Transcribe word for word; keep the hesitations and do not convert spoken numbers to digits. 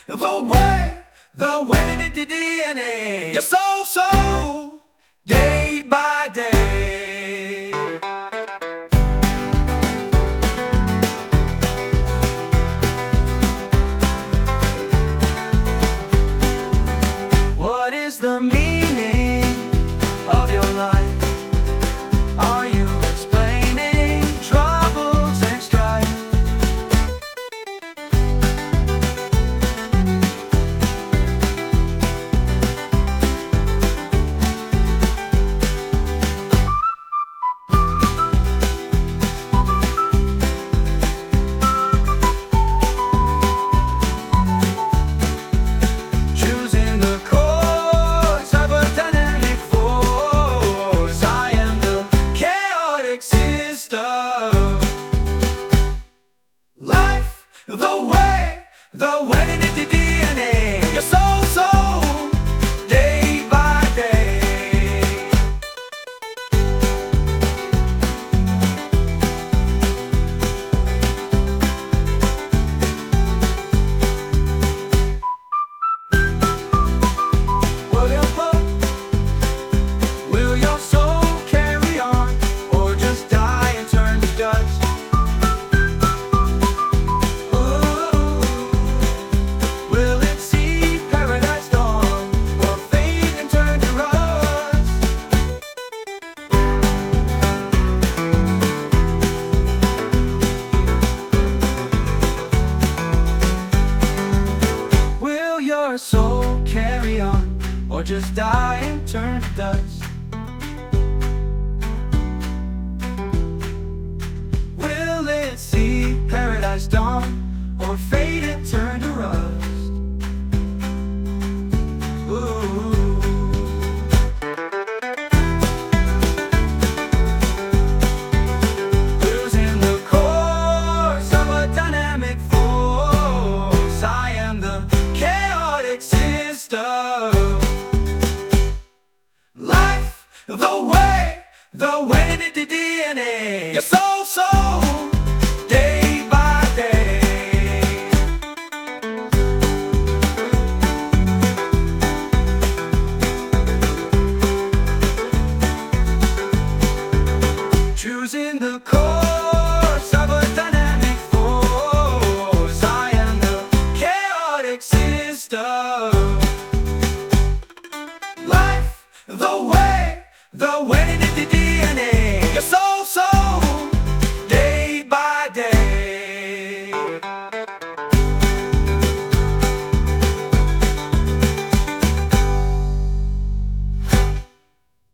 the way, the way the D N A. Your soul, soul, day by day. What is the meaning of your life? Are you explaining troubles and strife? Choosing the course of a dynamic force. I am the chaotic system. Life, the way, the way that the D N A. Your soul, soul, day by day. Will your boat, will your soul carry on, or just die and turn to dust? Ooh, will it see paradise dawn, or fade and turn to rust? Will your soul carry on, or just die and turn to dust? Will it see paradise dawn, or fade and turn to rust? Ooh. Losing the course of a dynamic force. I am the chaotic system. Life, the way, the way that the D N A. Your soul, soul, day by day. Choosing the course of a dynamic force. I am the chaotic system. Life, the way, the way that the